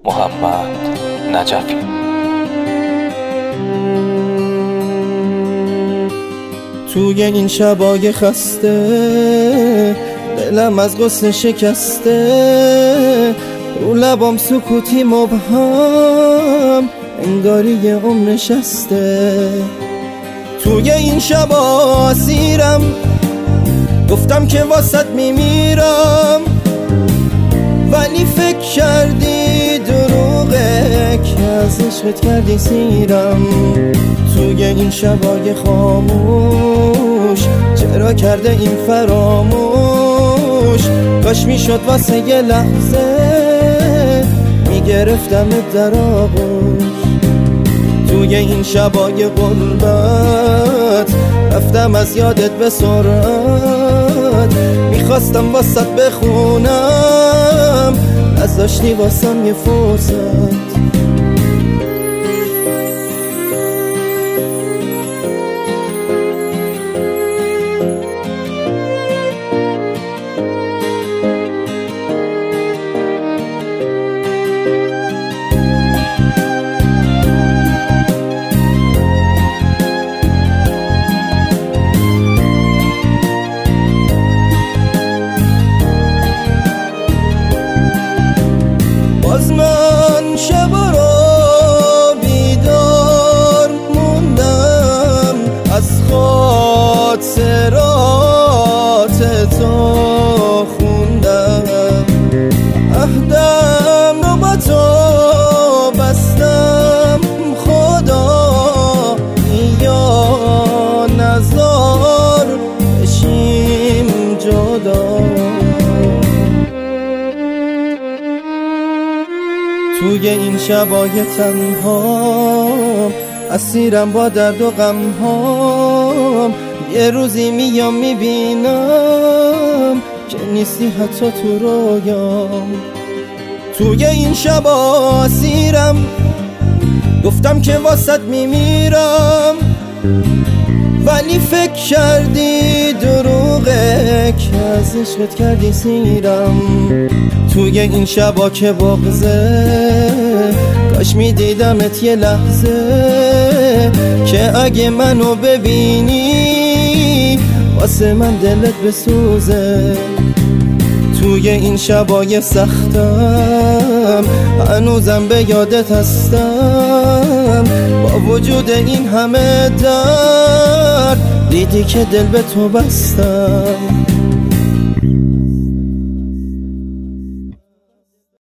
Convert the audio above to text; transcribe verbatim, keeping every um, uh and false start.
محمد نجفی. توی این شبای خسته دلم از غصه شکسته، رو لبام سکوتی مبهم انگاری یه عمر نشسته. توی این شبا اسیرم، گفتم که واسط میمیرم، ولی فکر کردی دروغه که از عشقت کردی سیرم. توی این شبای خاموش چرا کرده این فراموش؟ کاش میشد واسه یه لحظه میگرفتم در آغوش. توی این شبای غربت رفتم از یادت به سرعت، میخواستم واسط بخونم نذاشتی واسم یه فرصت. باز من شبا را بیدار موندم، از خاطرات تو خوندم، عهدم رو با تو بستم، خدا یا نزار بشیم جدا. توی این شبای تنهام اسیرم با درد و غمهام، یه روزی میام میبینم که نیستی حتی تو رویام. توی این شبا اسیرم، گفتم که واسط میمیرم، ولی فکر کردی دروغه که از عشقت کردی سیرم. توی این شبا که بغضه کاش میدیدمت یه لحظه، که اگه منو ببینی واسه من دلت بسوزه. توی این شبای سختم هنوزم به یادت هستم، با وجود این همه درد دیدی که دل به تو بستم.